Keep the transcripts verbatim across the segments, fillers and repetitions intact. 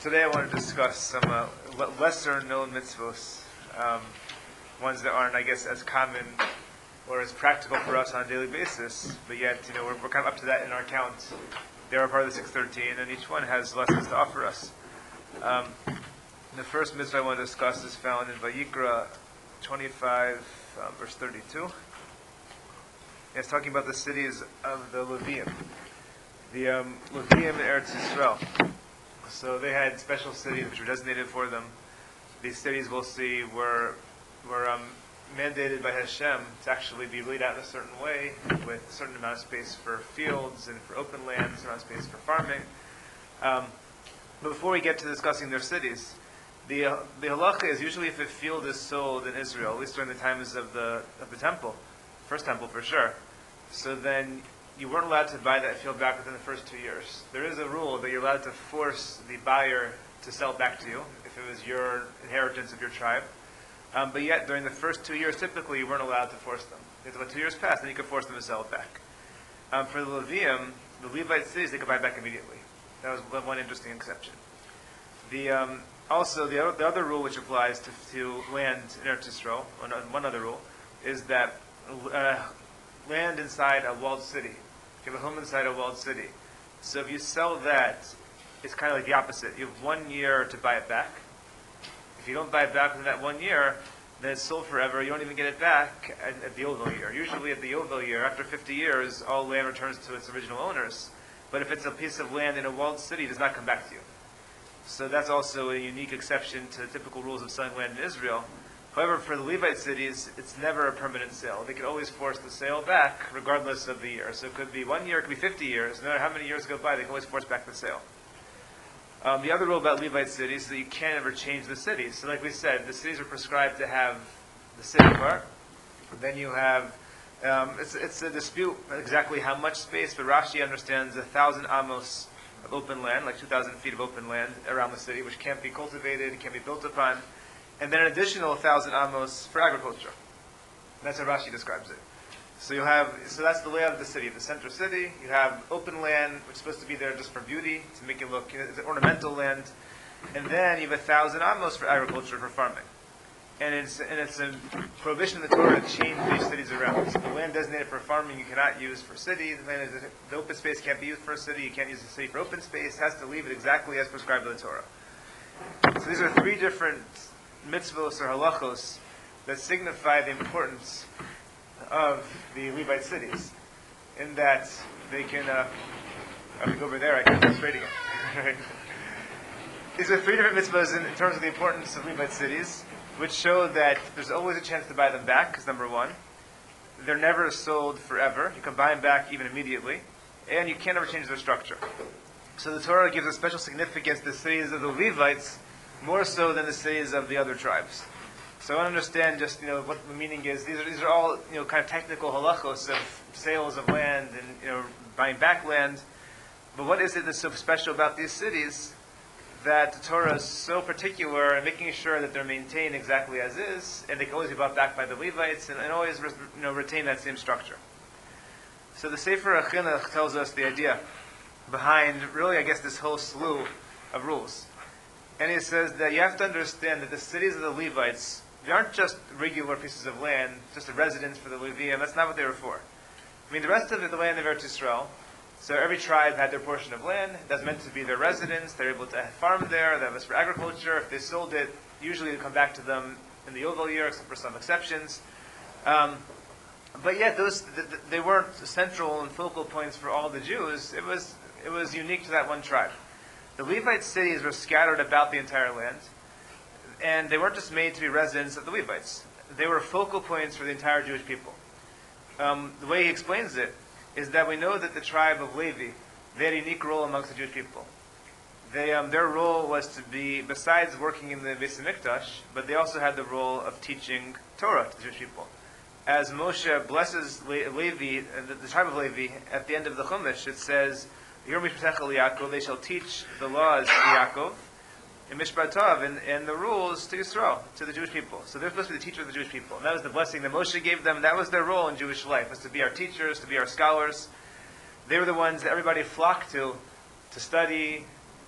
today I want to discuss some uh, le- lesser known mitzvos, um, ones that aren't, I guess, as common or as practical for us on a daily basis, but yet, you know, we're, we're kind of up to that in our count. They are part of the six thirteen, and each one has lessons to offer us. Um, the first mitzvah I want to discuss is found in Vayikra twenty-five, uh, verse thirty-two. It's talking about the cities of the Levium. The um, Levium in Eretz Yisrael. So they had special cities which were designated for them. These cities, we'll see, were were um, mandated by Hashem to actually be laid out in a certain way, with a certain amount of space for fields and for open land, a certain amount of space for farming. Um, but before we get to discussing their cities, the uh, the halacha is usually if a field is sold in Israel, at least during the times of the of the temple, first temple for sure. So then you weren't allowed to buy that field back within the first two years. There is a rule that you're allowed to force the buyer to sell it back to you if it was your inheritance of your tribe. Um, but yet, during the first two years, typically you weren't allowed to force them. Until two years passed, then you could force them to sell it back. Um, for the Levium, the Levite cities, they could buy it back immediately. That was one interesting exception. The um, also the other, the other rule which applies to, to land in Eretz Yisrael, one, one other rule, is that uh, land inside a walled city. You have a home inside a walled city. So if you sell that, it's kind of like the opposite. You have one year to buy it back. If you don't buy it back within that one year, then it's sold forever. You don't even get it back at, at the Yovel year. Usually at the Yovel year, after fifty years, all land returns to its original owners. But if it's a piece of land in a walled city, it does not come back to you. So that's also a unique exception to the typical rules of selling land in Israel. However, for the Levite cities, it's never a permanent sale. They can always force the sale back, regardless of the year. So it could be one year, it could be fifty years. No matter how many years go by, they can always force back the sale. Um, the other rule about Levite cities is that you can't ever change the cities. So like we said, the cities are prescribed to have the city part. Then you have, um, it's, it's a dispute exactly how much space, but Rashi understands a thousand amos of open land, like two thousand feet of open land around the city, which can't be cultivated, can't be built upon. And then an additional thousand amos for agriculture. That's how Rashi describes it. So you have, so that's the layout of the city. The center city, you have open land, which is supposed to be there just for beauty, to make it look, you know, it's an ornamental land. And then you have a thousand amos for agriculture, for farming. And it's and it's a prohibition in the Torah to change these cities around. So the land designated for farming you cannot use for city. The land is, the open space can't be used for a city. You can't use the city for open space. It has to leave it exactly as prescribed by the Torah. So these are three different mitzvos or halachos that signify the importance of the Levite cities, in that they can, uh, I can go over there, I can go straight again. Right? These are three different mitzvahs in, in terms of the importance of Levite cities, which show that there's always a chance to buy them back, because number one, they're never sold forever. You can buy them back even immediately, and you can't ever change their structure. So the Torah gives a special significance to the cities of the Levites, more so than the cities of the other tribes. So I want to understand just, you know, what the meaning is. These are these are all, you know, kind of technical halachos of sales of land and, you know, buying back land. But what is it that's so special about these cities that the Torah is so particular in making sure that they're maintained exactly as is, and they can always be bought back by the Levites, and, and always, you know, retain that same structure. So the Sefer HaChinuch tells us the idea behind, really, I guess, this whole slew of rules. And he says that you have to understand that the cities of the Levites, they aren't just regular pieces of land, just a residence for the Levium. That's not what they were for. I mean, the rest of it, the land of Eretz Yisrael, so every tribe had their portion of land. That's meant to be their residence. They're able to farm there. That was for agriculture. If they sold it, usually it would come back to them in the Yovel year, except for some exceptions. Um, but yet, those th- th- they weren't central and focal points for all the Jews. It was it was unique to that one tribe. The Levite cities were scattered about the entire land, and they weren't just made to be residents of the Levites. They were focal points for the entire Jewish people. Um, the way he explains it is that we know that the tribe of Levi, they had a unique role amongst the Jewish people. They, um, their role was to be, besides working in the Beis Hamikdash, but they also had the role of teaching Torah to the Jewish people. As Moshe blesses Le- Levi, the, the tribe of Levi, at the end of the Chumash, it says, they shall teach the laws to Yaakov, and Mishpat Tov, and, and the rules to Yisrael, to the Jewish people. So they're supposed to be the teachers of the Jewish people. And that was the blessing that Moshe gave them. That was their role in Jewish life, was to be our teachers, to be our scholars. They were the ones that everybody flocked to, to study, to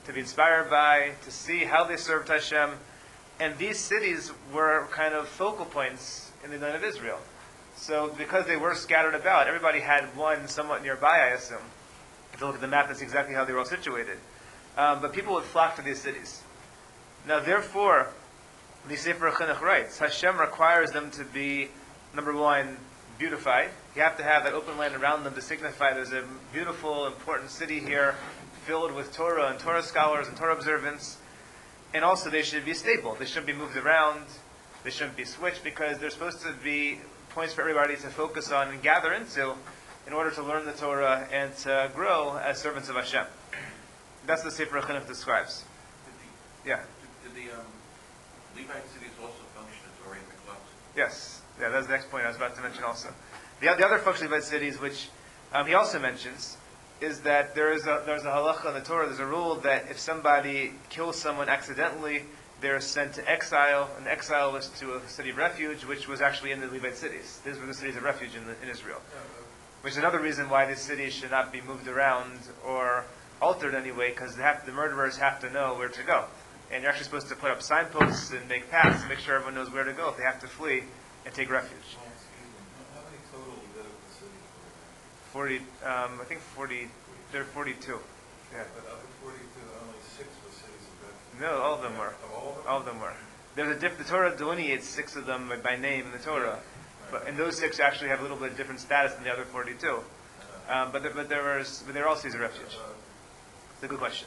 to be inspired by, to see how they served Hashem. And these cities were kind of focal points in the land of Israel. So because they were scattered about, everybody had one somewhat nearby, I assume. If you look at the map, that's exactly how they were all situated. Um, but people would flock to these cities. Now, therefore, the Sefer Chinuch writes, Hashem requires them to be, number one, beautified. You have to have that open land around them to signify there's a beautiful, important city here filled with Torah and Torah scholars and Torah observance. And also they should be stable. They shouldn't be moved around. They shouldn't be switched because they're supposed to be points for everybody to focus on and gather into in order to learn the Torah and to grow as servants of Hashem. That's what the Sefer Chinuch describes. Did the, Yeah. Did, did the um, Levite cities also function as Ori Miklat? Yes. Yeah, that's the next point I was about to mention also. The, the other function of Levite cities, which um, he also mentions, is that there is a there's a halacha in the Torah, there's a rule that if somebody kills someone accidentally, they're sent to exile, and exile was to a city of refuge, which was actually in the Levite cities. These were the cities of refuge in, the, in Israel. Which is another reason why these cities should not be moved around or altered anyway, because the murderers have to know where to go. And you're actually supposed to put up signposts and make paths to make sure everyone knows where to go if they have to flee and take refuge. Oh, excuse me. How many total Levitical cities were Forty, um, I think forty. There are forty-two. Yeah. there? But of the forty-two, only six were cities of refuge. No, all of them were. Of all of them? All of them were. There's a diff- the Torah delineates six of them by name in the Torah, but and those six actually have a little bit different status than the other forty-two. Um, but there, but there was, but they're all cities of refuge. It's a good question.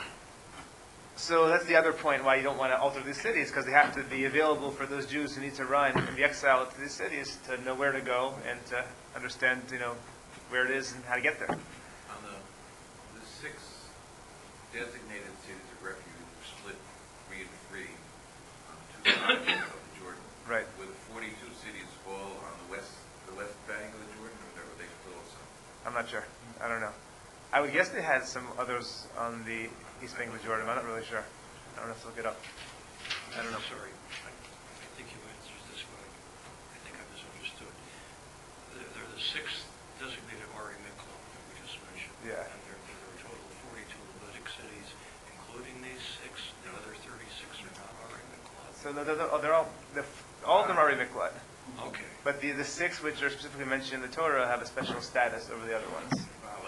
So that's the other point why you don't want to alter these cities, because they have to be available for those Jews who need to run and be exiled to these cities to know where to go and to understand, you know, where it is and how to get there. On the, the six designated cities of refuge were split three and three on two sides of the Jordan. Right. Were the forty-two cities all on the west the west bank of the Jordan, or were they split also? I'm not sure. I don't know. I would guess they had some others on the east bank of the Jordan. I'm not really sure. I don't have to look it up. I don't know. Sorry, I, I think you answered this, but I, I think I misunderstood. There, there are the six designated Ari Mikla that we just mentioned. Yeah. And there, there are a total of forty-two Levitic cities, including these six. The other thirty-six are not Ari Mikla. So they're, they're, oh, they're all, they're, all of them are Miklat. Okay. But the, the six which are specifically mentioned in the Torah have a special status over the other ones.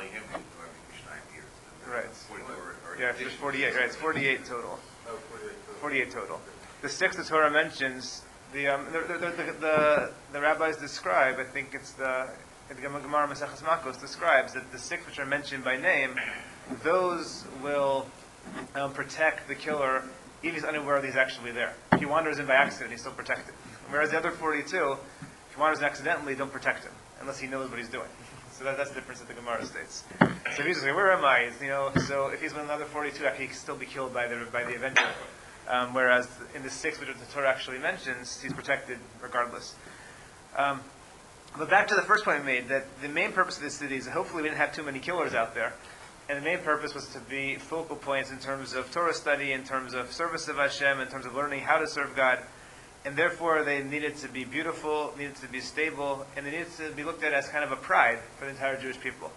Right. Yeah, there's forty-eight, right? It's forty-eight total. Oh, forty-eight total. forty-eight total. The six the Torah mentions, the um, the, the, the, the, the rabbis describe, I think it's the, the Gemara Maseches Makos describes that the six which are mentioned by name, those will um, protect the killer even if he's unaware that he's actually there. If he wanders in by accident, he's still protected. Whereas the other forty-two, if he wanders in accidentally, don't protect him, unless he knows what he's doing. So that, that's the difference that the Gemara states. So if he's saying, where am I? You know, so if he's with another forty-two, actually he can still be killed by the by the avenger. Um, whereas in the six, which the Torah actually mentions, he's protected regardless. Um, but back to the first point we made, that the main purpose of this city is hopefully we didn't have too many killers out there. And the main purpose was to be focal points in terms of Torah study, in terms of service of Hashem, in terms of learning how to serve God. And therefore, they needed to be beautiful, needed to be stable, and they needed to be looked at as kind of a pride for the entire Jewish people.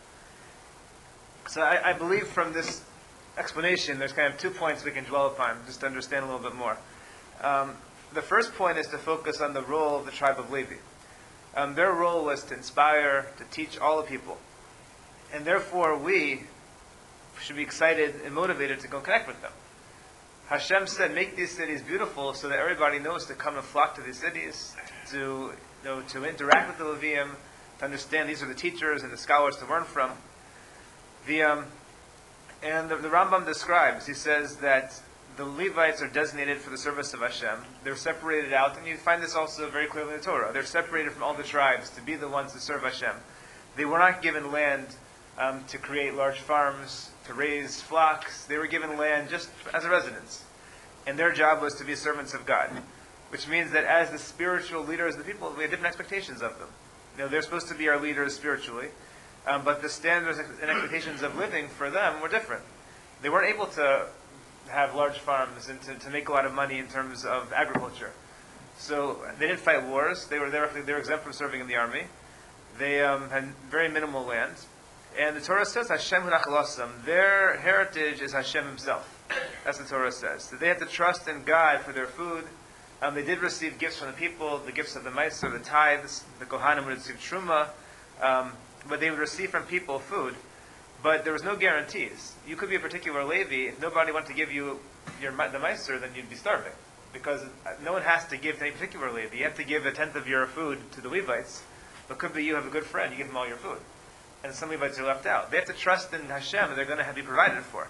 So I, I believe from this explanation, there's kind of two points we can dwell upon, just to understand a little bit more. Um, the first point is to focus on the role of the tribe of Levi. Um, their role was to inspire, to teach all the people. And therefore, we should be excited and motivated to go connect with them. Hashem said, make these cities beautiful so that everybody knows to come and flock to these cities, to you know, to interact with the Levium, to understand these are the teachers and the scholars to learn from. The um, and the, the Rambam describes, he says that the Levites are designated for the service of Hashem. They're separated out, and you find this also very clearly in the Torah. They're separated from all the tribes to be the ones to serve Hashem. They were not given land um, to create large farms, to raise flocks. They were given land just as a residence. And their job was to be servants of God. Which means that as the spiritual leaders of the people, we have different expectations of them. You know, they're supposed to be our leaders spiritually, um, but the standards and expectations of living for them were different. They weren't able to have large farms and to, to make a lot of money in terms of agriculture. So they didn't fight wars. They were, they were, they were exempt from serving in the army. They um, had very minimal land. And the Torah says, Hashem hu nachalosam. Their heritage is Hashem himself. That's what the Torah says. So they had to trust in God for their food. Um, they did receive gifts from the people, the gifts of the Meiser, the tithes. The Kohanim would receive Truma. Um, but they would receive from people food. But there was no guarantees. You could be a particular Levi. If nobody wanted to give you your the Meiser, then you'd be starving. Because no one has to give to any particular Levi. You have to give a tenth of your food to the Levites. But could be you have a good friend, you give them all your food. And some Levites are left out. They have to trust in Hashem and they're going to have to be provided for.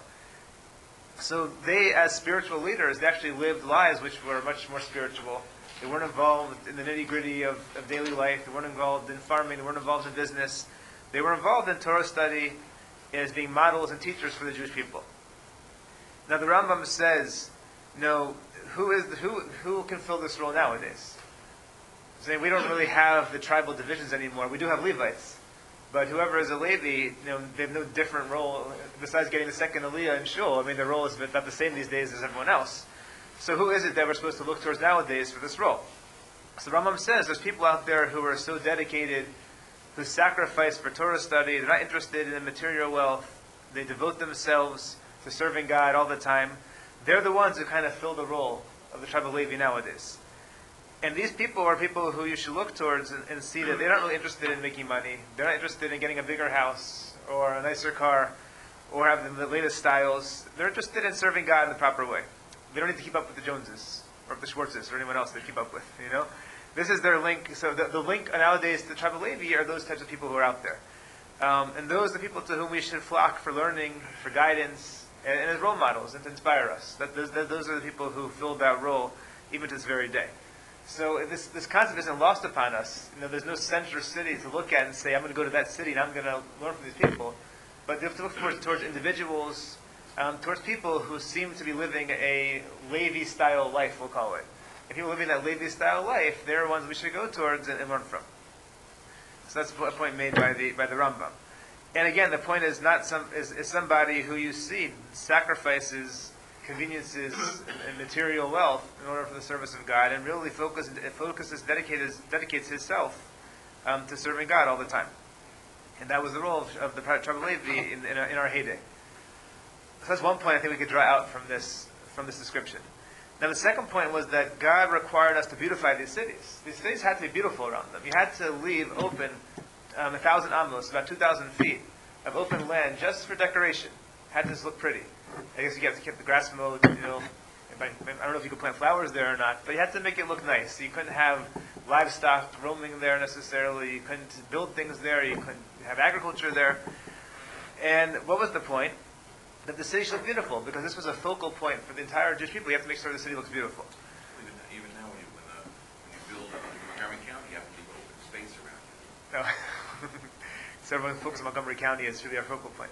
So they, as spiritual leaders, they actually lived lives which were much more spiritual. They weren't involved in the nitty-gritty of, of daily life. They weren't involved in farming. They weren't involved in business. They were involved in Torah study as being models and teachers for the Jewish people. Now the Rambam says, you know, who is the, who who can fill this role nowadays? Saying we don't really have the tribal divisions anymore. We do have Levites. But whoever is a Levi, you know, they have no different role besides getting the second Aliyah in Shul. I mean, their role is not the same these days as everyone else. So who is it that we're supposed to look towards nowadays for this role? So the Rambam says there's people out there who are so dedicated, who sacrifice for Torah study. They're not interested in material wealth. They devote themselves to serving God all the time. They're the ones who kind of fill the role of the tribe of Levi nowadays. And these people are people who you should look towards and, and see that they're not really interested in making money. They're not interested in getting a bigger house or a nicer car or having the latest styles. They're interested in serving God in the proper way. They don't need to keep up with the Joneses or the Schwartzes or anyone else they keep up with, you know? This is their link. So the, the link nowadays to the tribe of Levi are those types of people who are out there. Um, and those are the people to whom we should flock for learning, for guidance, and, and as role models and to inspire us. That, those, that, those are the people who filled that role even to this very day. So this this concept isn't lost upon us. You know, there's no center city to look at and say, I'm going to go to that city and I'm going to learn from these people. But they have to look towards, towards individuals, um, towards people who seem to be living a Levi-style life, we'll call it. If people living that Levi-style life, they're ones we should go towards and, and learn from. So that's a point made by the by the Rambam. And again, the point is not some is, is somebody who you see sacrifices conveniences and material wealth in order for the service of God, and really focus, focuses, dedicates, dedicates himself um, to serving God all the time. And that was the role of, of the tribe of Levi in, in, our, in our heyday. So that's one point I think we could draw out from this from this description. Now the second point was that God required us to beautify these cities. These cities had to be beautiful around them. You had to leave open um, a thousand amos, about two thousand feet of open land just for decoration. Had to look pretty. I guess you have to keep the grass mowed, you know. I don't know if you could plant flowers there or not, but you had to make it look nice. You couldn't have livestock roaming there necessarily. You couldn't build things there. You couldn't have agriculture there. And what was the point? That the city should look beautiful, because this was a focal point for the entire Jewish people. You have to make sure the city looks beautiful. Even, even now, when you, when, uh, when you build uh, in Montgomery County, you have to leave open space around it. No. So everyone focuses on Montgomery County as really our focal point.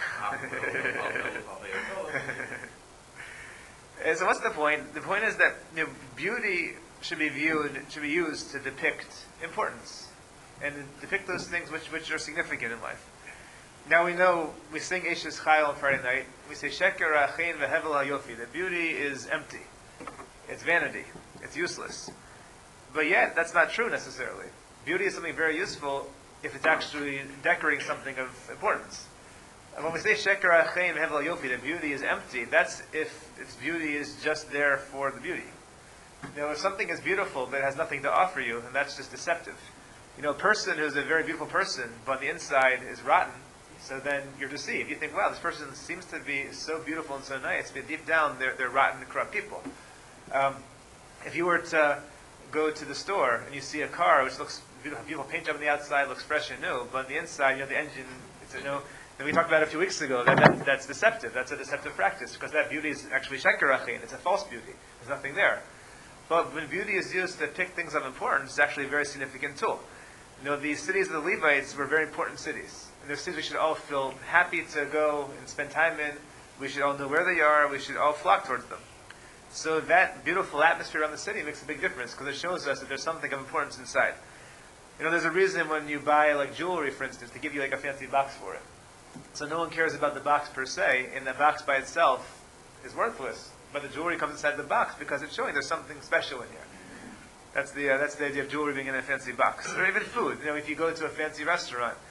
And so what's the point? The point is that, you know, beauty should be viewed, should be used to depict importance and depict those things which, which are significant in life. Now we know, we sing Eishes Chayil on Friday night. We say Sheker Achein Vehevel HaYofi. The beauty is empty. It's vanity. It's useless. But yet, that's not true necessarily. Beauty is something very useful if it's actually decorating something of importance. And when we say Sheker Achein Vehevel HaYofi, the beauty is empty, that's if its beauty is just there for the beauty. You know, if something is beautiful but it has nothing to offer you, then that's just deceptive. You know, a person who's a very beautiful person, but on the inside is rotten, so then you're deceived. You think, wow, this person seems to be so beautiful and so nice, but deep down they're, they're rotten and corrupt people. Um, if you were to go to the store and you see a car which looks beautiful, beautiful paint job on the outside, looks fresh and new, but on the inside, you know, the engine, it's a you know, and we talked about it a few weeks ago, that, that that's deceptive. That's a deceptive practice, because that beauty is actually sheker achin. It's a false beauty. There's nothing there. But when beauty is used to pick things of importance, it's actually a very significant tool. You know, these cities of the Levites were very important cities. And they're cities we should all feel happy to go and spend time in. We should all know where they are. We should all flock towards them. So that beautiful atmosphere around the city makes a big difference, because it shows us that there's something of importance inside. You know, there's a reason when you buy like jewelry, for instance, to give you like a fancy box for it. So no one cares about the box per se, and the box by itself is worthless. But the jewelry comes inside the box because it's showing there's something special in here. That's the uh, that's the idea of jewelry being in a fancy box, or even food. You know, if you go to a fancy restaurant,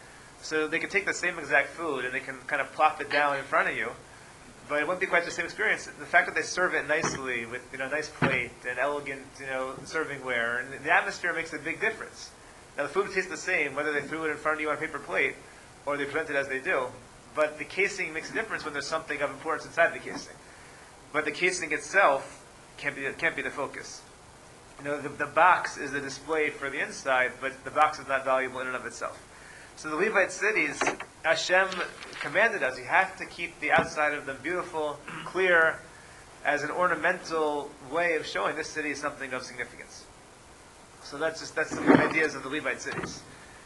So they could take the same exact food and they can kind of plop it down in front of you, but it wouldn't be quite the same experience. The fact that they serve it nicely with, you know, a nice plate and elegant, you know, servingware, and the atmosphere makes a big difference. Now the food tastes the same whether they threw it in front of you on a paper plate or they present it as they do, but the casing makes a difference when there's something of importance inside the casing. But the casing itself can't be can't be the focus. You know, the, the box is the display for the inside, but the box is not valuable in and of itself. So the Levite cities, Hashem commanded us, you have to keep the outside of them beautiful, clear, as an ornamental way of showing this city is something of significance. So that's just that's the ideas of the Levite cities.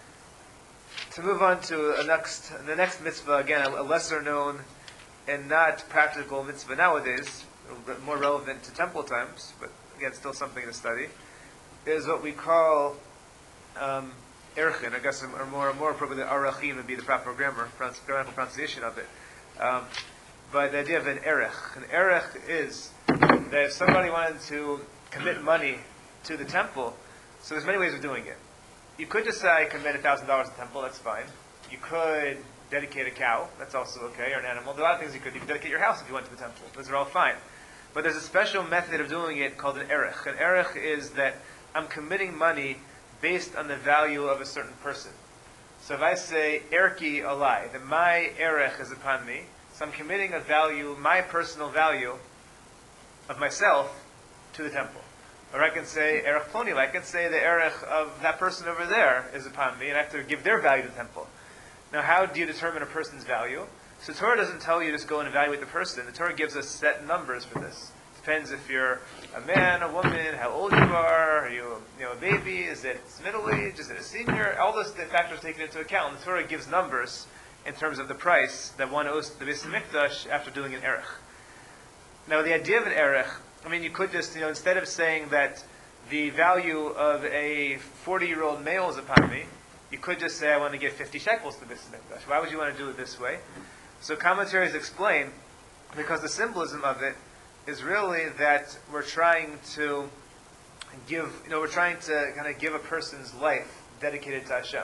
To move on to a next, the next mitzvah, again, a lesser known and not practical mitzvah nowadays, a little bit more relevant to temple times, but again, still something to study, is what we call um, erchin. I guess, or more, more appropriately, arachin would be the proper grammar, grammatical pronunciation of it. Um, but the idea of an erech. An erech is that if somebody wanted to commit money to the temple, so there's many ways of doing it. You could just say, I commit one thousand dollars to the temple, that's fine. You could dedicate a cow, that's also okay, or an animal. There are a lot of things you could do. You could dedicate your house if you went to the temple. Those are all fine. But there's a special method of doing it called an erech. An erech is that I'm committing money based on the value of a certain person. So if I say, erki alai, that my erech is upon me, so I'm committing a value, my personal value of myself to the temple. Or I can say, erech ploni, I can say the erech of that person over there is upon me, and I have to give their value to the temple. Now, how do you determine a person's value? So the Torah doesn't tell you just go and evaluate the person. The Torah gives us set numbers for this. Depends if you're a man, a woman, how old you are, are you, you know, a baby, is it middle age, is it a senior? All those factors taken into account. And the Torah gives numbers in terms of the price that one owes to the Beis HaMikdash after doing an erech. Now, the idea of an erech, I mean, you could just, you know, instead of saying that the value of a forty-year-old male is upon me, you could just say, I want to give fifty shekels to the Beis HaMikdash. Why would you want to do it this way? So commentaries explain, because the symbolism of it is really that we're trying to give, you know, we're trying to kind of give a person's life dedicated to Hashem.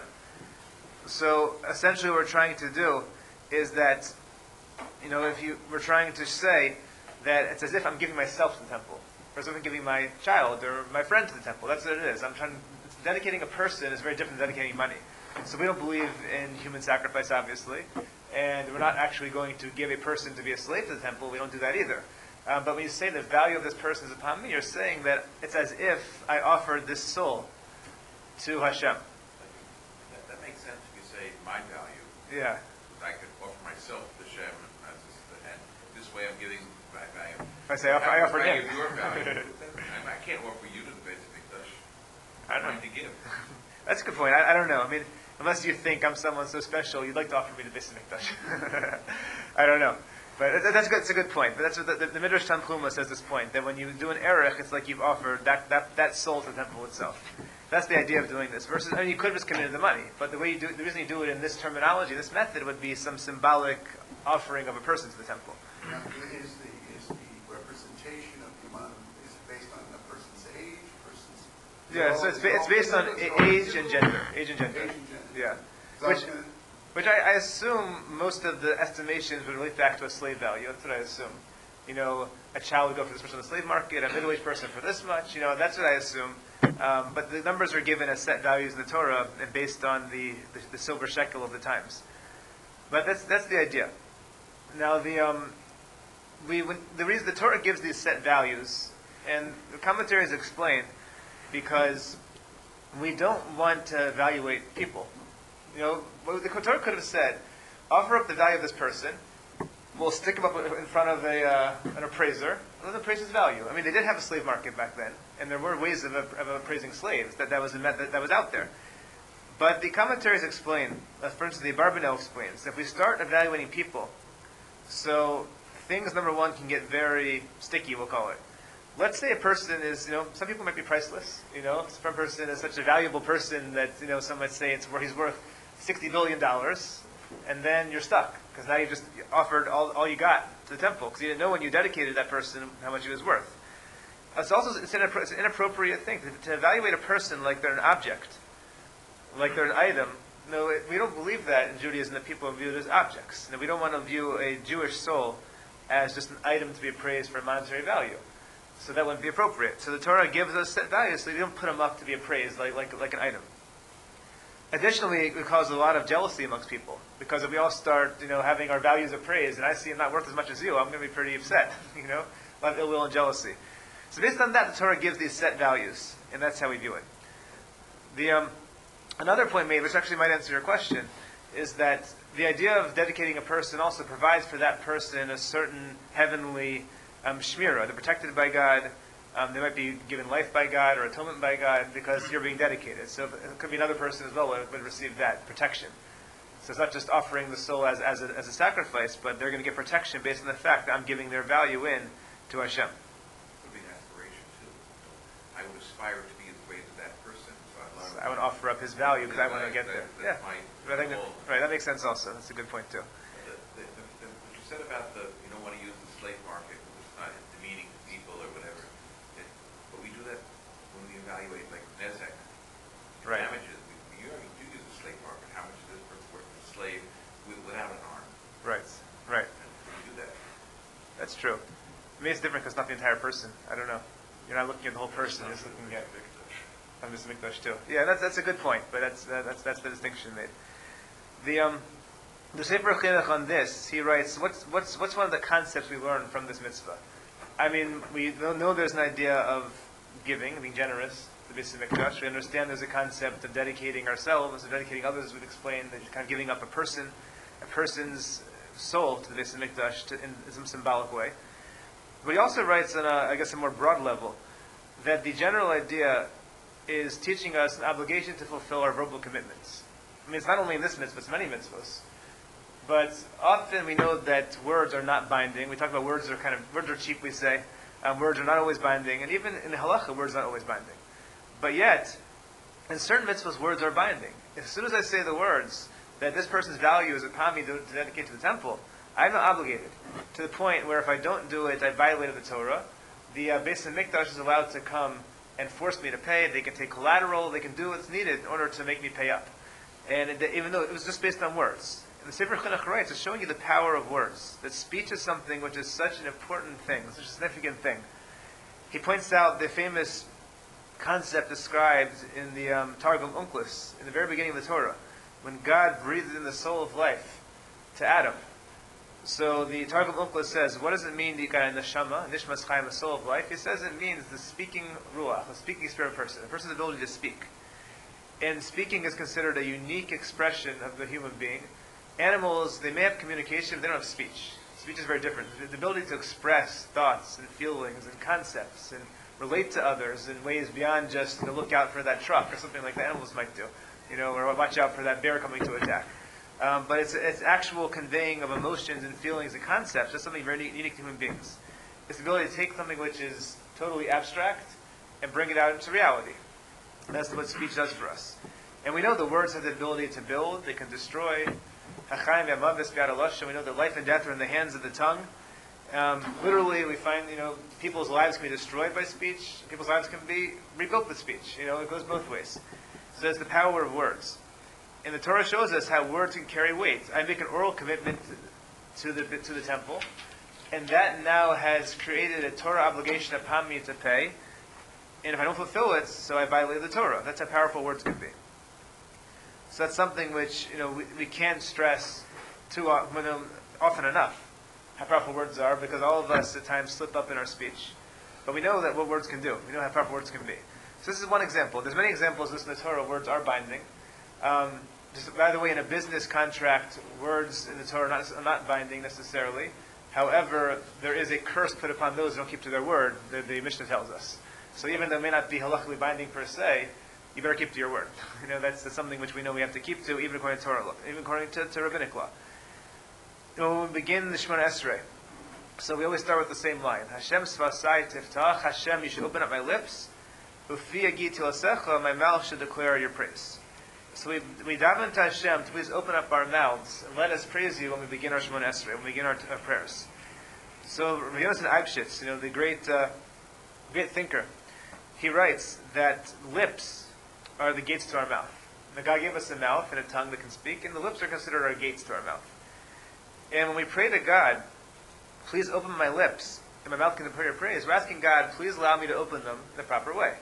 So essentially what we're trying to do is that, you know, if you, we're trying to say that it's as if I'm giving myself to the temple, or as if I'm giving my child or my friend to the temple. That's what it is. I'm trying, dedicating a person is very different than dedicating money. So we don't believe in human sacrifice, obviously, and we're not actually going to give a person to be a slave to the temple. We don't do that either. Um, but when you say the value of this person is upon me, you're saying that it's as if I offered this soul to Hashem. That, that makes sense if you say my value. Yeah. I could offer myself to Hashem, and and this way I'm giving my value. If I say I offer, I offer I him. give your value. I, I can't offer you to the Beis HaMikdash. I don't I'm know. trying to give. That's a good point. I, I don't know. I mean, unless you think I'm someone so special, you'd like to offer me the Beis HaMikdash. I don't know. But that's good. It's a good point. But that's what the, the, the Midrash Tanchuma says this point, that when you do an erech, it's like you've offered that, that, that soul to the temple itself. That's the idea of doing this. Versus, I mean, you could have just committed the money, but the way you do, the reason you do it in this terminology, this method, would be some symbolic offering of a person to the temple. Now, is the is the representation of the amount is it based on a person's age, person's Yeah, so it's, ba- it's based on a- age and gender. Age and gender. Age and gender. Yeah. So Which, I was gonna- which I, I assume most of the estimations would relate back to a slave value. That's what I assume. You know, a child would go for this much on the slave market, a middle-aged person for this much. You know, that's what I assume. Um, but the numbers are given as set values in the Torah and based on the, the, the silver shekel of the times. But that's that's the idea. Now, the um, we when, the reason the Torah gives these set values, and the commentaries explain, because we don't want to evaluate people. You know, what the Torah could have said, offer up the value of this person, we'll stick him up in front of a uh, an appraiser, and then appraise his value. I mean, they did have a slave market back then, and there were ways of, of appraising slaves, that, that was a method that was out there. But the commentaries explain, uh, for instance, the Barbanel explains, that if we start evaluating people, so things, number one, can get very sticky, we'll call it. Let's say a person is, you know, some people might be priceless, you know, some person is such a valuable person that, you know, some might say it's where he's worth sixty billion dollars, and then you're stuck, because now you just offered all, all you got to the temple, because you didn't know when you dedicated that person how much he was worth. It's also it's an, it's an inappropriate thing to, to evaluate a person like they're an object, like they're an item, no, it, we don't believe that in Judaism that people are viewed as objects. No, we don't want to view a Jewish soul as just an item to be appraised for monetary value. So that wouldn't be appropriate. So the Torah gives us set values, so we don't put them up to be appraised like, like, like an item. Additionally, it causes a lot of jealousy amongst people, because if we all start, you know, having our values appraised, and I see them not worth as much as you, I'm going to be pretty upset, you know, a lot of ill will and jealousy. So based on that, the Torah gives these set values, and that's how we view it. The um, another point made, which actually might answer your question, is that the idea of dedicating a person also provides for that person a certain heavenly um, shmirah. They're protected by God. Um, they might be given life by God or atonement by God because you're being dedicated. So it could be another person as well who would receive that protection. So it's not just offering the soul as, as, a, as a sacrifice, but they're going to get protection based on the fact that I'm giving their value in to Hashem. It would be an aspiration too. I would aspire to be the way to that person. So I, love So I want to offer up his value because I want to get there. That, Yeah, my but I think that, goal. right. That makes sense. Also, that's a good point too. The, the, the, the, what you said about the you don't want to use the slave market, it's not demeaning to people or whatever. It, but we do that when we evaluate like Nezek Right. damages. We, we already do use the slave market. How much is this person worth a slave with, without an arm? Right. Right. And we do that. That's true. I mean, it's different because not the entire person. I don't know. You're not looking at the whole person. You're just looking at I'm just mikdash too. Yeah, that's that's a good point. But that's uh, that's that's the distinction made. The um, the Sefer Chinuch on this, he writes, what's what's what's one of the concepts we learn from this mitzvah? I mean, we know there's an idea of giving, being generous, the Beis Hamikdash. We understand there's a concept of dedicating ourselves, of dedicating others. We've explained that kind of giving up a person, a person's soul to the Beis Hamikdash to, in some symbolic way. But he also writes on a, I guess, a more broad level, that the general idea is teaching us an obligation to fulfill our verbal commitments. I mean, it's not only in this mitzvah, it's many mitzvahs. But often we know that words are not binding. We talk about words are kind of, words are cheap, we say. Um, words are not always binding. And even in halacha, words are not always binding. But yet, in certain mitzvahs, words are binding. As soon as I say the words, that this person's value is upon me to, to dedicate to the temple, I'm not obligated. To the point where if I don't do it, I violated the Torah. The uh, Beis Hamikdash is allowed to come and force me to pay. They can take collateral. They can do what's needed in order to make me pay up. And it, even though it was just based on words. And the Sefer Chinuch writes, it's showing you the power of words. That speech is something which is such an important thing, such a significant thing. He points out the famous concept described in the um, Targum Unclus, in the very beginning of the Torah, when God breathed in the soul of life to Adam. So the Targum Unclus says, what does it mean, the neshama, nishmas chayim, the soul of life? He says it means the speaking ruach, the speaking spirit person, a person's ability to speak. And speaking is considered a unique expression of the human being. Animals, they may have communication, but they don't have speech. Speech is very different. The ability to express thoughts and feelings and concepts and relate to others in ways beyond just to look out for that truck or something like the animals might do, you know, or watch out for that bear coming to attack. Um, but it's it's actual conveying of emotions and feelings and concepts. That's something very unique to human beings. It's the ability to take something which is totally abstract and bring it out into reality. And that's what speech does for us. And we know the words have the ability to build, they can destroy. We know that life and death are in the hands of the tongue. Um, literally, we find, you know, people's lives can be destroyed by speech. People's lives can be rebuilt with speech. You know, it goes both ways. So it's the power of words. And the Torah shows us how words can carry weight. I make an oral commitment to the to the temple, and that now has created a Torah obligation upon me to pay. And if I don't fulfill it, so I violate the Torah. That's how powerful words can be. So that's something which, you know, we, we can't stress too often enough how powerful words are, because all of us at times slip up in our speech. But we know that what words can do. We know how powerful words can be. So this is one example. There's many examples of this in the Torah. Words are binding. Um, just, by the way, in a business contract, words in the Torah are not, are not binding necessarily. However, there is a curse put upon those who don't keep to their word, the, the Mishnah tells us. So even though it may not be halachically binding per se, you better keep to your word. You know, that's, that's something which we know we have to keep to, even according to Torah law, even according to, to rabbinic law. You know, when we begin the Shemona Esrei, so we always start with the same line. Hashem svasai tiftach, Hashem, you should open up my lips. Ufi agi tilasecha, my mouth should declare your praise. So we we daven to Hashem to please open up our mouths and let us praise you when we begin our Shemona Esrei, when we begin our, our prayers. So Rav Yonasan Eibshitz, you know, the great uh, great thinker, he writes that lips are the gates to our mouth. Now, God gave us a mouth and a tongue that can speak, and the lips are considered our gates to our mouth. And when we pray to God, please open my lips, and my mouth can declare your praise, we're asking God, please allow me to open them the proper way.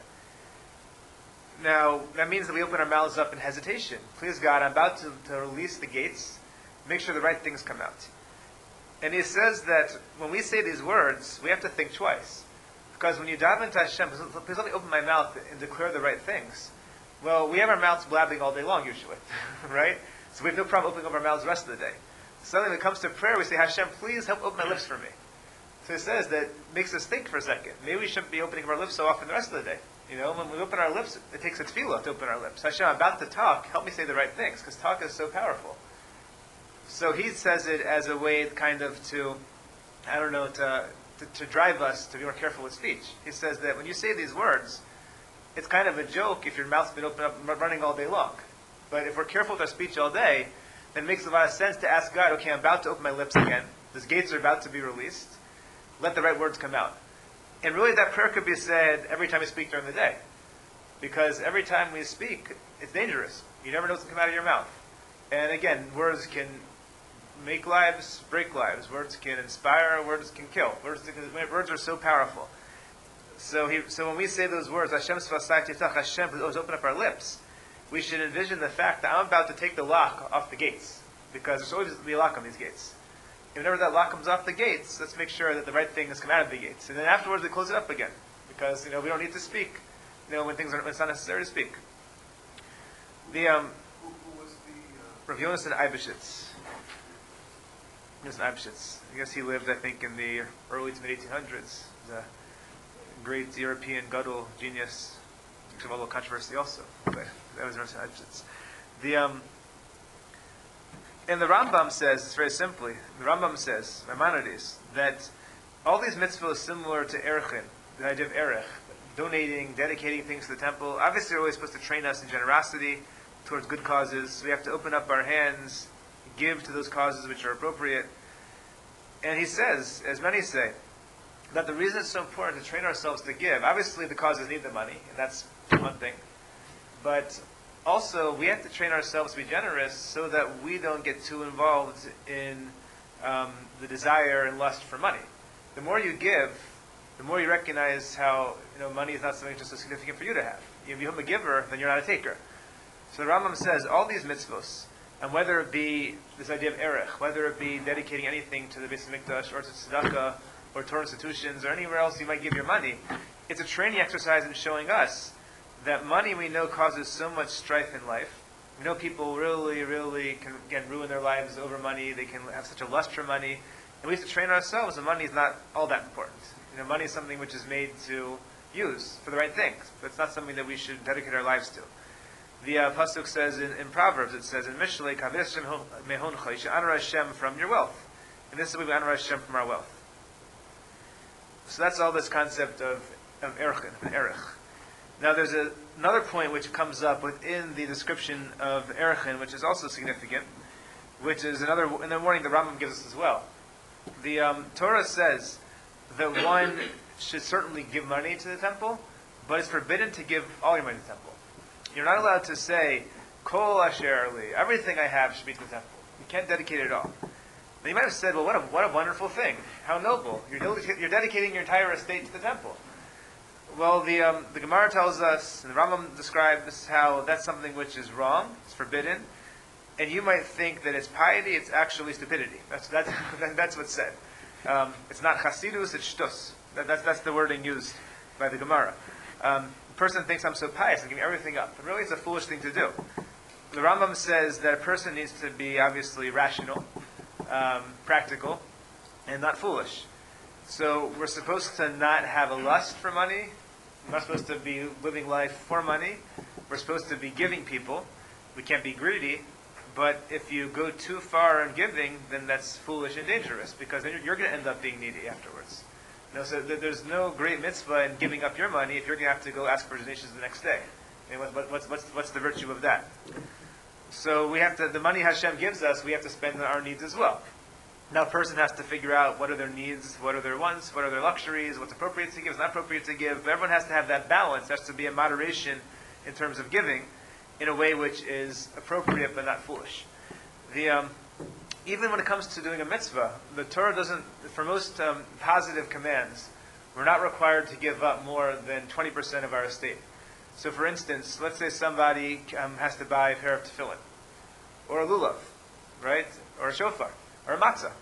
Now, that means that we open our mouths up in hesitation. Please, God, I'm about to, to release the gates. Make sure the right things come out. And he says that when we say these words, we have to think twice. Because when you dive into Hashem, please let me open my mouth and declare the right things. Well, we have our mouths blabbing all day long usually, right? So we have no problem opening up our mouths the rest of the day. Suddenly when it comes to prayer, we say, Hashem, please help open my lips for me. So he says that makes us think for a second. Maybe we shouldn't be opening our lips so often the rest of the day. You know, when we open our lips, it takes a tefillah to open our lips. Hashem, I'm about to talk. Help me say the right things, because talk is so powerful. So he says it as a way kind of to, I don't know, to, to, to drive us to be more careful with speech. He says that when you say these words, it's kind of a joke if your mouth's been open up running all day long. But if we're careful with our speech all day, then it makes a lot of sense to ask God, okay, I'm about to open my lips again. These gates are about to be released. Let the right words come out. And really that prayer could be said every time we speak during the day. Because every time we speak, it's dangerous. You never know what's going to come out of your mouth. And again, words can make lives, break lives. Words can inspire, words can kill. Words, words are so powerful. So he, so when we say those words, Hashem Sfasai Titach, Hashem, please always open up our lips, we should envision the fact that I'm about to take the lock off the gates. Because there's always be a lock on these gates. And whenever that lock comes off the gates, let's make sure that the right thing has come out of the gates. And then afterwards we close it up again. Because, you know, we don't need to speak, you know, when things are, when it's not necessary to speak. The, um, Who, who was the... Rav Yonasan Eibeshitz. Yonasan Eibeshitz. I guess he lived, I think, in the early to mid eighteen hundreds. He was a great European gadol genius. Took a little controversy also. But that was Yonasan Eibeshitz. The, um... And the Rambam says, it's very simply, the Rambam says, Maimonides, that all these mitzvahs are similar to Erechin, the idea of Erech, donating, dedicating things to the temple. Obviously, they're always supposed to train us in generosity towards good causes. So we have to open up our hands, give to those causes which are appropriate. And he says, as many say, that the reason it's so important to train ourselves to give, obviously the causes need the money, and that's one thing, but also, we have to train ourselves to be generous so that we don't get too involved in um, the desire and lust for money. The more you give, the more you recognize how, you know, money is not something just so significant for you to have. If you become a giver, then you're not a taker. So the Rambam says all these mitzvos, and whether it be this idea of erech, whether it be dedicating anything to the Beis Hamikdash or to tzedakah or Torah institutions or anywhere else you might give your money, it's a training exercise in showing us that money we know causes so much strife in life. We know people really, really can, can ruin their lives over money. They can have such a lust for money. And we have to train ourselves that money is not all that important. You know, money is something which is made to use for the right things. But it's not something that we should dedicate our lives to. The uh, Pasuk says in, in Proverbs, it says in Mishlei, Kaveh Hashem mehoncha, you should honor Hashem from your wealth. And this is the way we honor Hashem from our wealth. So that's all this concept of, of erchin, erech. Now there's a, another point which comes up within the description of Erechin, which is also significant, which is another, in the warning the Rambam gives us as well. The um, Torah says that one should certainly give money to the temple, but it's forbidden to give all your money to the temple. You're not allowed to say, Kol asher li, everything I have should be to the temple. You can't dedicate it all. Now you might have said, well, what a, what a wonderful thing. How noble. You're, dedica- you're dedicating your entire estate to the temple. Well, the um, the Gemara tells us, and the Rambam describes how that's something which is wrong, it's forbidden, and you might think that it's piety, it's actually stupidity. That's that's that's what's said. Um, it's not chasidus, it's shtus. That, that's that's the wording used by the Gemara. Um, the person thinks I'm so pious, I'm giving everything up. But really, it's a foolish thing to do. The Rambam says that a person needs to be obviously rational, um, practical, and not foolish. So we're supposed to not have a lust for money. We're not supposed to be living life for money. We're supposed to be giving people. We can't be greedy. But if you go too far in giving, then that's foolish and dangerous, because then you're, you're going to end up being needy afterwards. You know, so th- there's no great mitzvah in giving up your money if you're going to have to go ask for donations the next day. I mean, what, what, what's, what's, what's the virtue of that? So we have to, the money Hashem gives us, we have to spend on our needs as well. Now a person has to figure out what are their needs, what are their wants, what are their luxuries, what's appropriate to give, what's not appropriate to give. But everyone has to have that balance. There has to be a moderation in terms of giving. in a way which is appropriate but not foolish. The um, even when it comes to doing a mitzvah, the Torah doesn't, for most um, positive commands, we're not required to give up more than twenty percent of our estate. So for instance, let's say somebody um, has to buy a pair of tefillin, or a lulav, right? Or a shofar, or a matzah.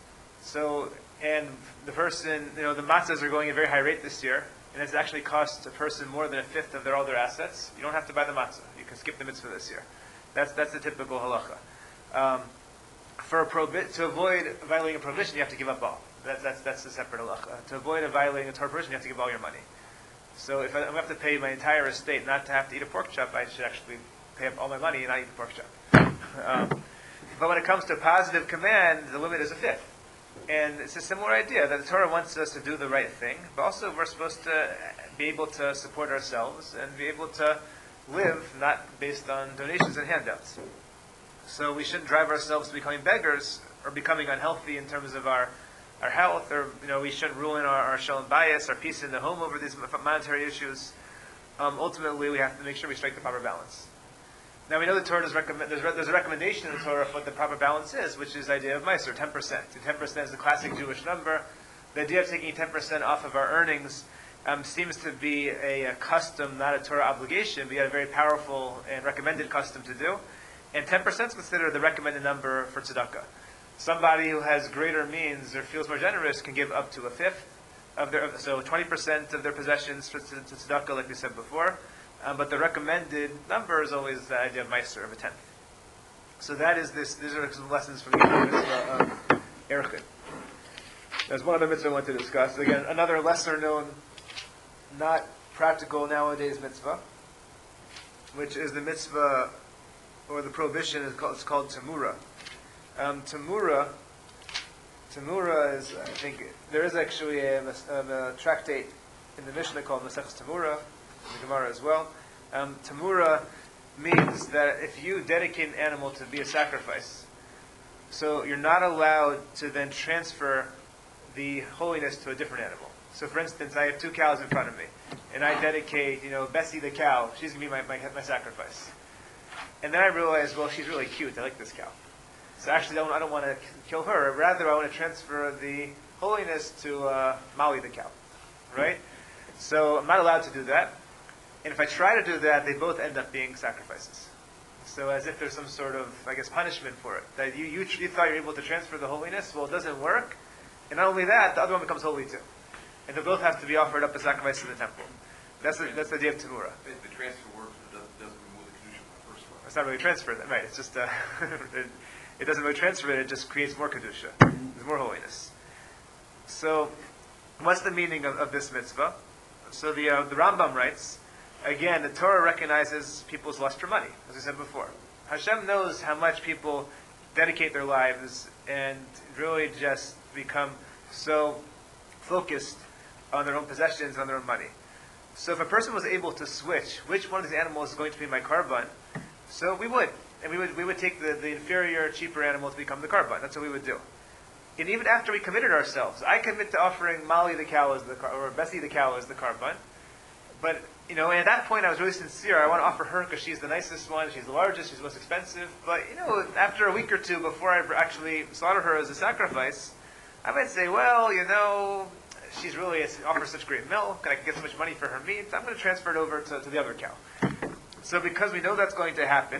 So, and the person, you know, the matzahs are going at a very high rate this year, and it's actually cost a person more than a fifth of their all their assets. You don't have to buy the matzah. You can skip the mitzvah this year. That's that's the typical halacha. Um, for a probi- to avoid violating a prohibition, you have to give up all. That's that's that's a separate halacha. To avoid a violating a Torah prohibition, you have to give all your money. So if I, I have to pay my entire estate not to have to eat a pork chop, I should actually pay up all my money and not eat the pork chop. Um, but when it comes to a positive command, the limit is a fifth. And it's a similar idea that the Torah wants us to do the right thing, but also we're supposed to be able to support ourselves and be able to live not based on donations and handouts. So we shouldn't drive ourselves to becoming beggars or becoming unhealthy in terms of our, our health, or you know we shouldn't ruin our, our shalom bias, our peace in the home over these monetary issues. Um, ultimately, we have to make sure we strike the proper balance. Now we know the Torah does recommend, there's, re- there's a recommendation in the Torah of what the proper balance is, which is the idea of Meiser, ten percent. ten percent is the classic Jewish number. The idea of taking ten percent off of our earnings um, seems to be a, a custom, not a Torah obligation, but yet a very powerful and recommended custom to do. And ten percent is considered the recommended number for tzedakah. Somebody who has greater means or feels more generous can give up to a fifth of their, so twenty percent of their possessions for to tzedakah, like we said before. Um, but the recommended number is always the idea of meiser, of a tenth. So that is this. These are some lessons from the mitzvah of Erechim. There's one other mitzvah I want to discuss. Again, another lesser known, not practical nowadays mitzvah, which is the mitzvah, or the prohibition is called, it's called tamura. Um, tamura, tamura is, I think, there is actually a, a, a tractate in the Mishnah called Maseches Tamura, the Gemara as well. Um, tamura means that if you dedicate an animal to be a sacrifice, so you're not allowed to then transfer the holiness to a different animal. So for instance, I have two cows in front of me, and I dedicate, you know, Bessie the cow, she's going to be my, my, my sacrifice. And then I realize, well, she's really cute, I like this cow. So actually, I don't, I don't want to kill her, rather I want to transfer the holiness to uh, Mali the cow, right? So I'm not allowed to do that. And if I try to do that, they both end up being sacrifices. So as if there's some sort of, I guess, punishment for it. That you, you, you thought you were able to transfer the holiness, well, it doesn't work. And not only that, the other one becomes holy too. And they both have to be offered up as sacrifices in the temple. That's the, that's the idea of Tamura. If the transfer works, it doesn't, doesn't remove the Kedusha from the first one. It's not really transfer, right? It's just, uh, it, it doesn't really transfer it, it just creates more Kedusha. There's more holiness. So, what's the meaning of, of this mitzvah? So the, uh, the Rambam writes, again, the Torah recognizes people's lust for money, as we said before. Hashem knows how much people dedicate their lives and really just become so focused on their own possessions, on their own money. So if a person was able to switch, which one of these animals is going to be my karban, so we would. And we would we would take the, the inferior, cheaper animal to become the karban. That's what we would do. And even after we committed ourselves, I commit to offering Mali the cow as the car, or Bessie the cow as the karban. But, you know, and at that point I was really sincere. I want to offer her because she's the nicest one, she's the largest, she's the most expensive. But, you know, after a week or two before I actually slaughter her as a sacrifice, I might say, well, you know, she's really offers such great milk, and I can get so much money for her meat, I'm going to transfer it over to, to the other cow. So because we know that's going to happen,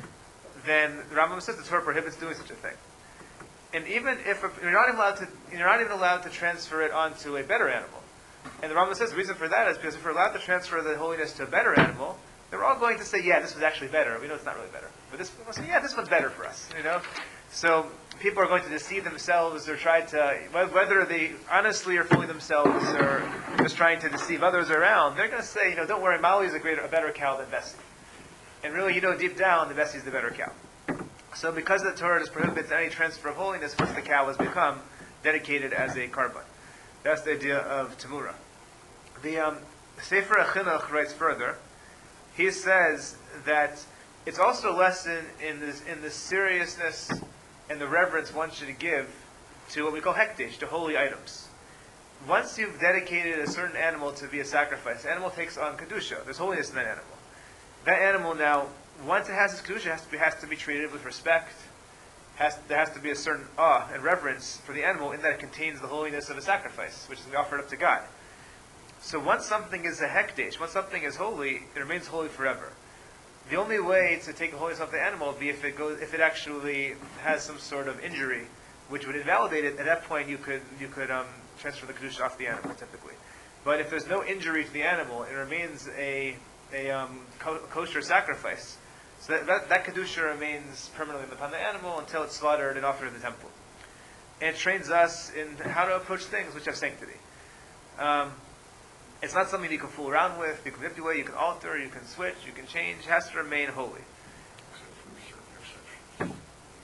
then the Rambam says the Torah prohibits doing such a thing. And even if a, you're not even allowed to, you're not even allowed to transfer it onto a better animal. And the Rambam says the reason for that is because if we're allowed to transfer the holiness to a better animal, they're all going to say, yeah, this was actually better. We know it's not really better, but this will say, yeah, this one's better for us. You know, so people are going to deceive themselves or try to, whether they honestly are fooling themselves or just trying to deceive others around. They're going to say, you know, don't worry, Mali is a greater, a better cow than Bessie. And really, you know, deep down, the Bessie is the better cow. So because the Torah just prohibits any transfer of holiness once the cow has become dedicated as a karban. That's the idea of Tamura. The um, Sefer HaChinuch writes further. He says that it's also a lesson in this in the seriousness and the reverence one should give to what we call hekdesh, to holy items. Once you've dedicated a certain animal to be a sacrifice, the animal takes on kedusha. There's holiness in that animal. That animal now once it has its kedusha, it has to be, has to be treated with respect. Has, there has to be a certain awe and reverence for the animal in that it contains the holiness of a sacrifice, which is to be offered up to God. So once something is a hekdesh, once something is holy, it remains holy forever. The only way to take the holiness of the animal would be if it goes, if it actually has some sort of injury, which would invalidate it. At that point, you could you could um, transfer the kedusha off the animal, typically. But if there's no injury to the animal, it remains a a um, ko- kosher sacrifice. So that, that, that kedusha remains permanently upon the animal until it's slaughtered and offered in the temple. And it trains us in how to approach things which have sanctity. Um, it's not something you can fool around with. You can manipulate, you can alter, you can switch, you can change. It has to remain holy. Except for certain exceptions.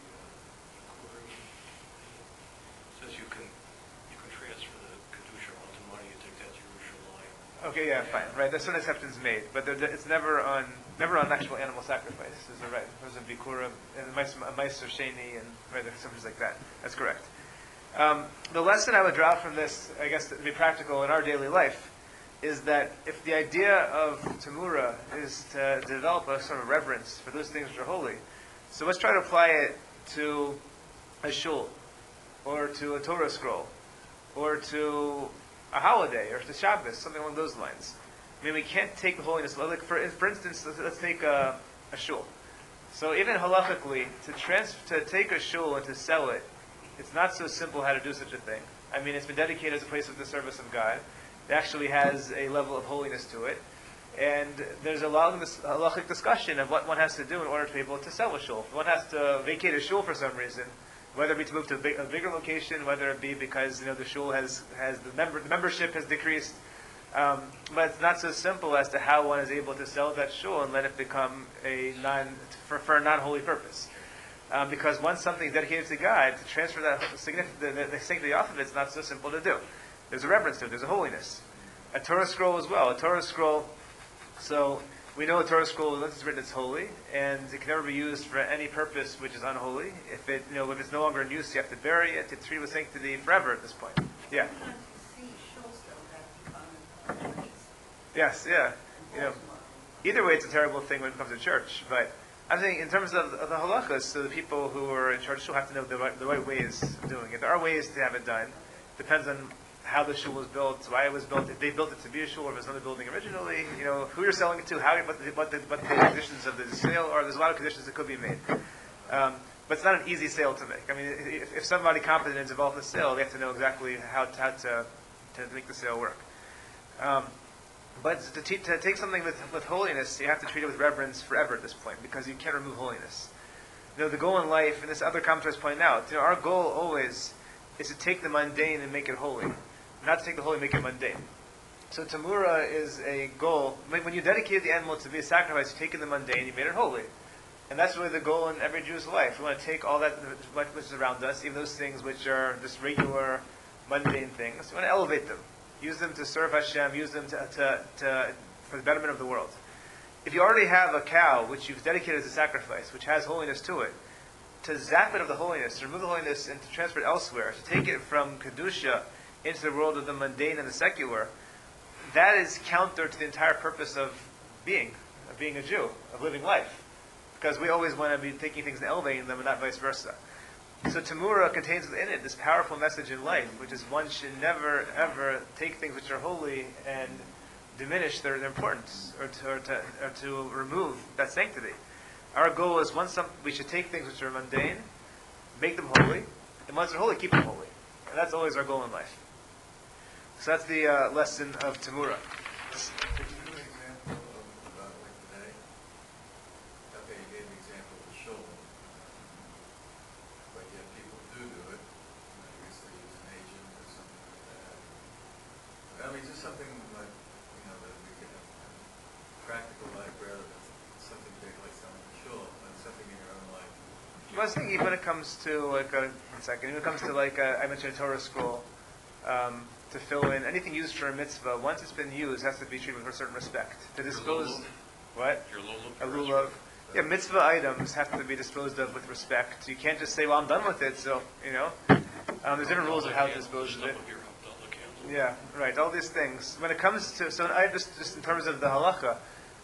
The, uh, says you can you can transfer the kedusha onto money and take that to Yerushalayim. Okay, yeah, fine. Right, there's certain exceptions made, but there, it's never on never on actual animal sacrifice. Is there right? There's a bikurim and a meiser sheni and right, there's exceptions like that. That's correct. Um, the lesson I would draw from this, I guess, to be practical in our daily life, is that if the idea of Tamura is to develop a sort of reverence for those things which are holy, so let's try to apply it to a shul, or to a Torah scroll, or to a holiday, or to Shabbos, something along those lines. I mean, we can't take the holiness. Like for, for instance, let's, let's take a, a shul. So even halachically, to trans, to take a shul and to sell it, it's not so simple how to do such a thing. I mean, it's been dedicated as a place of the service of God. It actually has a level of holiness to it. And there's a long dis- halachic discussion of what one has to do in order to be able to sell a shul. If one has to vacate a shul for some reason, whether it be to move to a, big, a bigger location, whether it be because you know the shul has, has the, member, the membership has decreased. Um, but it's not so simple as to how one is able to sell that shul and let it become a non for, for a non-holy purpose. Um, because once something is dedicated to God, to transfer that significant, the, the, the sanctity off of it is not so simple to do. There's a reverence to it. There's a holiness. A Torah scroll as well. A Torah scroll. So we know a Torah scroll, once it's written, it's holy, and it can never be used for any purpose which is unholy. If it, you know, if it's no longer in use, you have to bury it. It's treated with sanctity forever at this point. Yeah. Yes. Yeah. You know. Either way, it's a terrible thing when it comes to church, but I think in terms of, of the halachas, so the people who are in charge will have to know the right, the right ways of doing it. There are ways to have it done. Depends on how the shul was built, why it was built. If they built it to be a shul, or if it was another building originally, you know, who you're selling it to, how, what the, what the, what the conditions of the sale are. There's a lot of conditions that could be made. Um, but it's not an easy sale to make. I mean, if, if somebody competent is involved in the sale, they have to know exactly how, how to, to make the sale work. Um, But to, te- to take something with, with holiness, you have to treat it with reverence forever at this point, because you can't remove holiness. You know, the goal in life, and this other commentators point out, you know, our goal always is to take the mundane and make it holy, not to take the holy and make it mundane. So Tamura is a goal. When you dedicate the animal to be a sacrifice, you take in the mundane, you made it holy. And that's really the goal in every Jew's life. We want to take all that which is around us, even those things which are just regular, mundane things, we want to elevate them. Use them to serve Hashem, use them to, to, to, for the betterment of the world. If you already have a cow, which you've dedicated as a sacrifice, which has holiness to it, to zap it of the holiness, to remove the holiness and to transfer it elsewhere, to take it from Kedusha into the world of the mundane and the secular, that is counter to the entire purpose of being, of being a Jew, of living life. Because we always want to be taking things and elevating them and not vice versa. So Tamura contains within it this powerful message in life, which is one should never, ever take things which are holy and diminish their, their importance, or to, or, to, or to remove that sanctity. Our goal is once some, we should take things which are mundane, make them holy, and once they're holy, keep them holy. And that's always our goal in life. So that's the uh, lesson of Tamura. Could you give an example of, about like today? Okay, you gave an example of the shul. But yet people do do it. I guess they use an agent or something like that. I mean, just something like, you know, that we could have practical life rather than something big like selling a shul, and something in your own life. Well, I was thinking when it comes to, like, a, one second, when it comes to, like, a, I mentioned a Torah scroll, um, to fill in anything used for a mitzvah, once it's been used, has to be treated with a certain respect. To dispose, lulav. what? Your A lulav. lulav. Yeah, mitzvah items have to be disposed of with respect. You can't just say, well, I'm done with it, so, you know. Um, there's different rules of how to dispose of it. Yeah, right, all these things. When it comes to, so I just, just in terms of the halacha,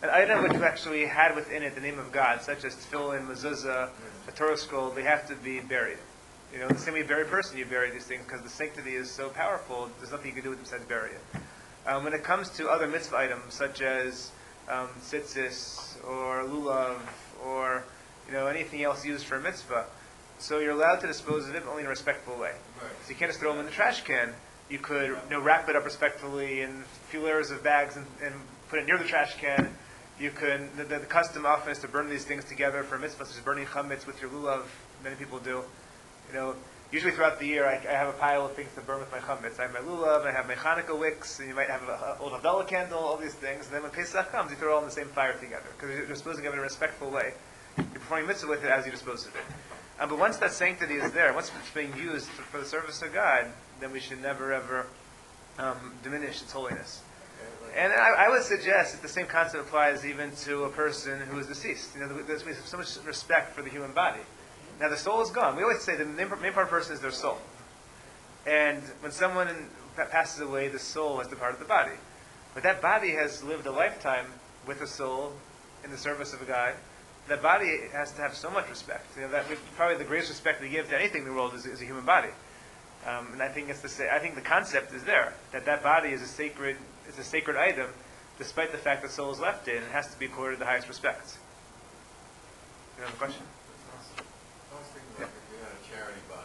an item which actually had within it the name of God, such as tefillin, mezuzah, a Torah scroll, they have to be buried. You know, the same way you bury a person, you bury these things because the sanctity is so powerful. There's nothing you can do with them besides bury it. Um, when it comes to other mitzvah items such as um, tzitzis or lulav or you know anything else used for a mitzvah, so you're allowed to dispose of it, but only in a respectful way. Right. So you can't just throw them in the trash can. You could you know, wrap it up respectfully in a few layers of bags and, and put it near the trash can. You can. The, the, the custom often is to burn these things together for mitzvahs, such as burning chametz with your lulav. Many people do. You know, usually throughout the year, I, I have a pile of things to burn with my chametz. I have my lulav, I have my Hanukkah wicks, and you might have an old Havdalah candle, all these things. And then when Pesach comes, you throw it all in the same fire together because you're disposing of it in a respectful way. You're performing mitzvah with it as you dispose of it. Um, but once that sanctity is there, once it's being used for, for the service of God, then we should never ever um, diminish its holiness. And I, I would suggest that the same concept applies even to a person who is deceased. You know, there's, we have so much respect for the human body. Now the soul is gone. We always say the main, main part of a person is their soul. And when someone in, passes away, the soul has departed the body. But that body has lived a lifetime with the soul in the service of a God. That body has to have so much respect. You know, that we, probably the greatest respect we give to anything in the world is, is a human body. Um, and I think it's the sa- I think the concept is there that that body is a sacred is a sacred item, despite the fact that soul is left in. It has to be accorded the highest respect. You have a question? I was thinking like if you had a charity box,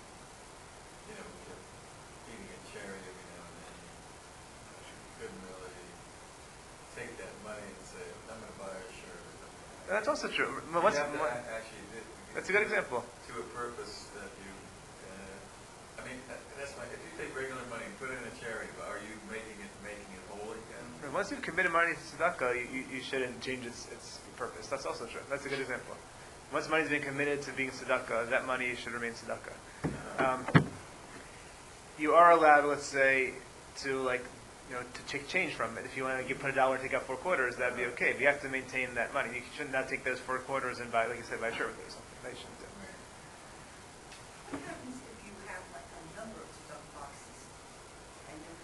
you know, you're feeding a charity every now and then, you couldn't really take that money and say, I'm going to buy a shirt or something like that. That's also true. Well, once- You have to one- a- actually do- that's a good example. To a purpose that you, uh, I mean, uh, that's my, if you take regular money and put it in a charity, are you making it, making it whole again? Once you've committed money to tzedakah, you, you, you shouldn't change its, its purpose. That's also true. That's a good example. Once money's been committed to being tzedakah, that money should remain tzedakah. Um, you are allowed, let's say, to like, you know, to take change from it. If you want to give, put a dollar and take out four quarters, that'd be okay. But you have to maintain that money. You should not take those four quarters and buy, like you said, buy a shirt with it or something. That you shouldn't do. What happens if you have like a number of stuff boxes and you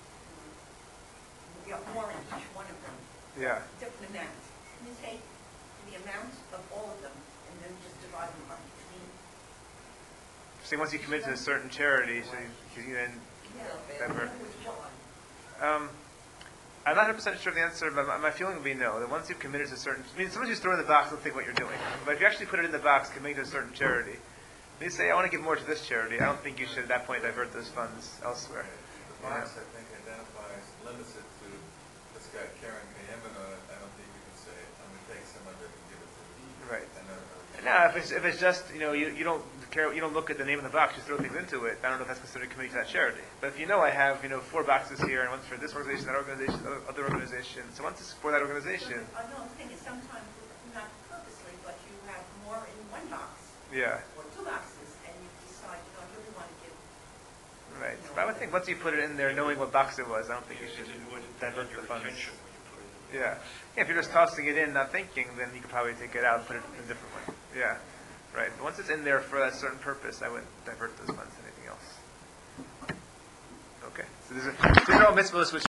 you have more in each one of them, Yeah. different amounts? Can you take the amount of all of them and then just divide them up between? So once you commit to a certain charity, so you, you then Yeah. Ever. Which one? Um, I'm not one hundred percent sure of the answer, but my, my feeling would be no. That once you've committed to a certain... I mean, sometimes you just throw it in the box and think what you're doing. But if you actually put it in the box, committing to a certain charity, and you say, I want to give more to this charity, I don't think you should at that point divert those funds elsewhere. The box, I think, identifies, limits it to, this guy Karen Kayemen on it, I don't think you can say, I'm going to take some of it and give it to you. Right. And, uh, Now, if it's, if it's just, you know, you, you don't care, you don't look at the name of the box, you throw things into it, I don't know if that's considered committing to that charity. But if you know I have, you know, four boxes here, and one's for this organization, that organization, other, other organization, so once it's for that organization, Another thing is sometimes, not purposely, but you have more in one box yeah, or two boxes and you decide, you know, I really want to give. right. But I would think once you put it in there, knowing what box it was, I don't think you should It would divert prevent the your funds. retention when you put it in the Yeah. box. Yeah, if you're just tossing it in, not thinking, then you could probably take it out and put it in a different one. Yeah, right. But once it's in there for that certain purpose, I wouldn't divert those funds to anything else. Okay. So these are, these are all mitzvahs which